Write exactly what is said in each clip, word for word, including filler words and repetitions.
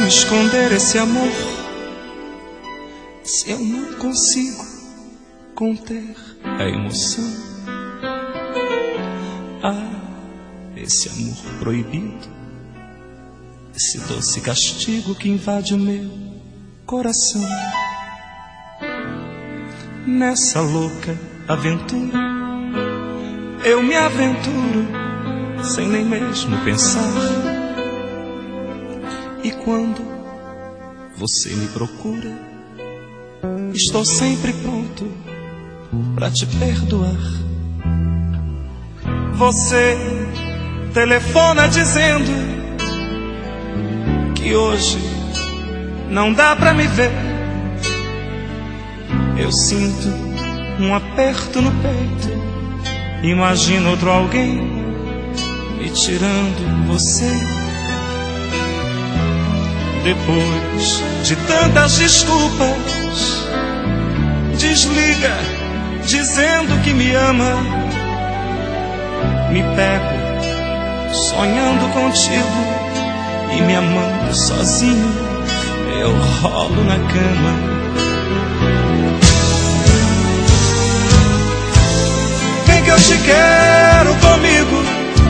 como esconder esse amor se eu não consigo conter a emoção? Ah, esse amor proibido, esse doce castigo que invade o meu coração. Nessa louca aventura eu me aventuro sem nem mesmo pensar. E quando você me procura, estou sempre pronto pra te perdoar. Você telefona dizendo que hoje não dá pra me ver. Eu sinto um aperto no peito, imagino outro alguém me tirando você. Depois de tantas desculpas, desliga dizendo que me ama. Me pego sonhando contigo e me amando sozinho, eu rolo na cama. Vem que eu te quero comigo,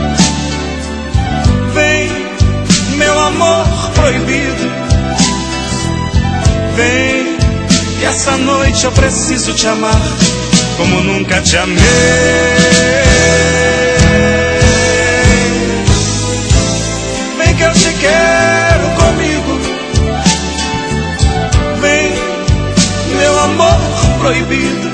vem, meu amor proibido. Vem, que essa noite eu preciso te amar como nunca te amei. Vem que eu te quero comigo, vem, meu amor proibido.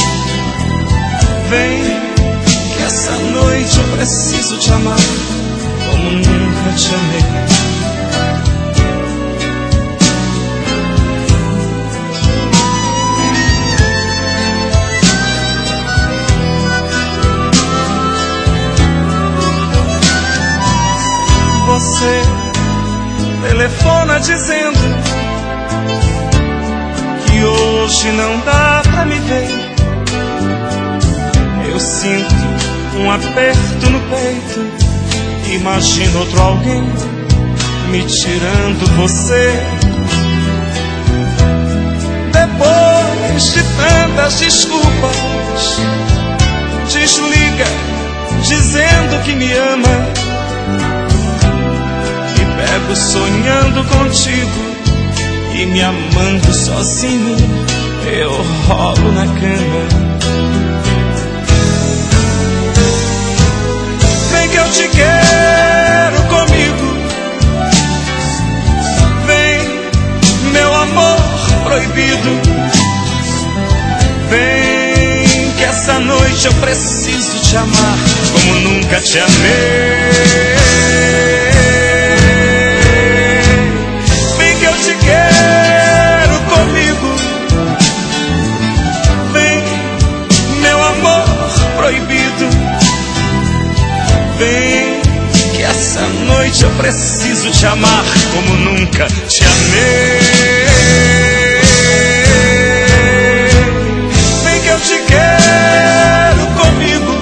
Vem, que essa noite eu preciso te amar como nunca te amei. Você telefona dizendo que hoje não dá pra me ver. Eu sinto um aperto no peito, imagino outro alguém me tirando você. Depois de tantas desculpas, desliga dizendo que me ama. Pego sonhando contigo e me amando sozinho, eu rolo na cama. Vem que eu te quero comigo, vem, meu amor proibido. Vem, que essa noite eu preciso te amar como nunca te amei. Te quero comigo, vem, meu amor proibido. Vem, que essa noite eu preciso te amar como nunca te amei. Vem que eu te quero comigo,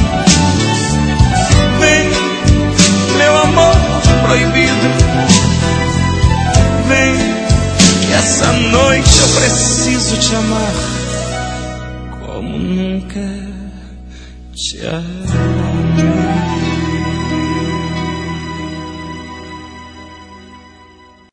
vem, meu amor proibido. Vem, que essa noite eu preciso te amar como nunca te amei.